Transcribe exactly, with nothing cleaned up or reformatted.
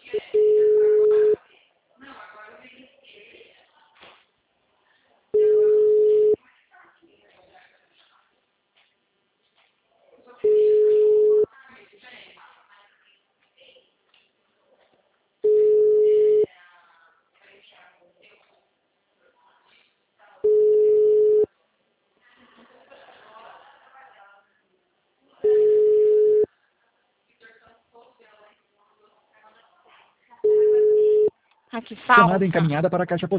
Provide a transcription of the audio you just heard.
Aqui Chamada falsa. encaminhada para a caixa postal.